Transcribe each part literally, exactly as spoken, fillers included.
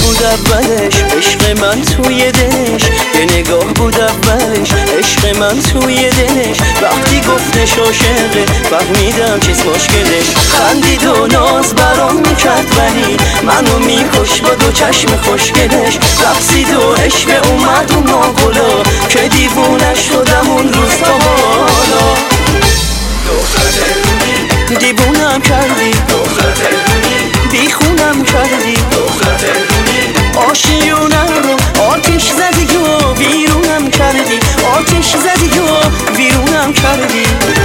بود اولش، عشق من توی دلش یه نگاه بود اولش، عشق من توی دلش وقتی گفتش عاشقه فهمیدم چیز مشکلش. خندید و ناز برام میکرد ولی منو میکش با دو چشم خوشگلش. رقصید و عشق اومد و ناگلا که دیوونه شدم اون روز تا حالا. دیوونم کردی بیخونم کردی، آشیونه رو آتش زدی و ویرونم کردی، آتش زدی و ویرونم کردی.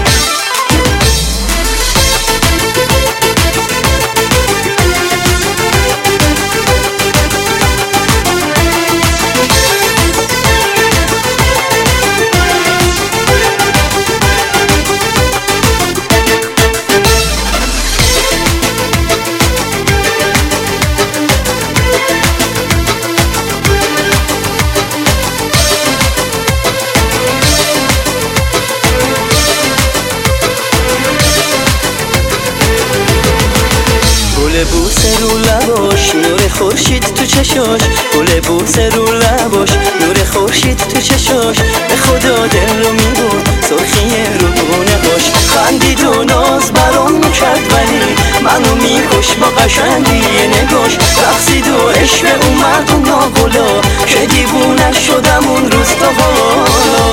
گل بوسه رو لباش، نور خورشید تو چشاش، گل بوسه رو لباش، نور خورشید تو چشاش، به خدا دل رو میبرد سرخی رو گونه باش. خندید و ناز برام میکرد ولی منو میکش با قشنگی نگاش. رقصید و عشق اومد و ناگلا که دیوونه شدم اون روز تا حالا.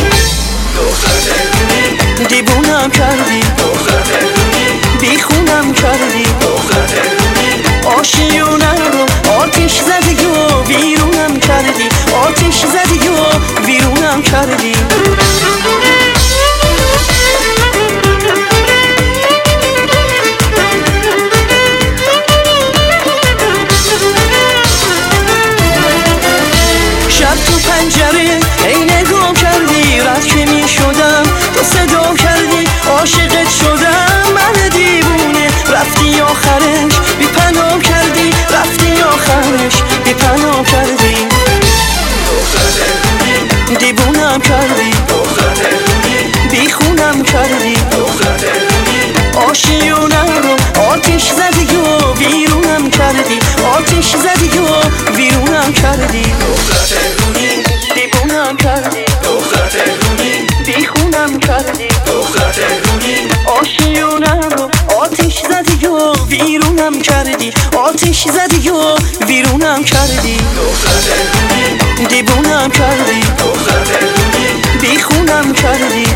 دیوونم کردی بیخونم کردی، آشیونه رو آتش زدی و ویرونم کردی، آتش زدی و ویرونم کردی. شب تو پنجره ای نگاه کردی، رد که می شدم تو صدا کردی، عاشقت شدم من دیوونه. رفتی آخرش بی پناه کردی، رفتی آخرش بی پناه کردی. دیوونم کردی بیخونم کردی، آشیونه رو آتش زدی و ویرونم کردی، آتش زدی و ویرونم کردی. دیوونم کردی بیخونم کردی، آشیونه رو آتش زدی و ویرونم کردی، آتش زدی و ویرونم کردی. دیوونم کردی بیخونم کردی،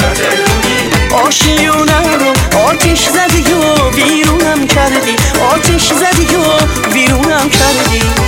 آشیونه رو آتش زدی و ویرونم کردی، آتش زدی و ویرونم کردی.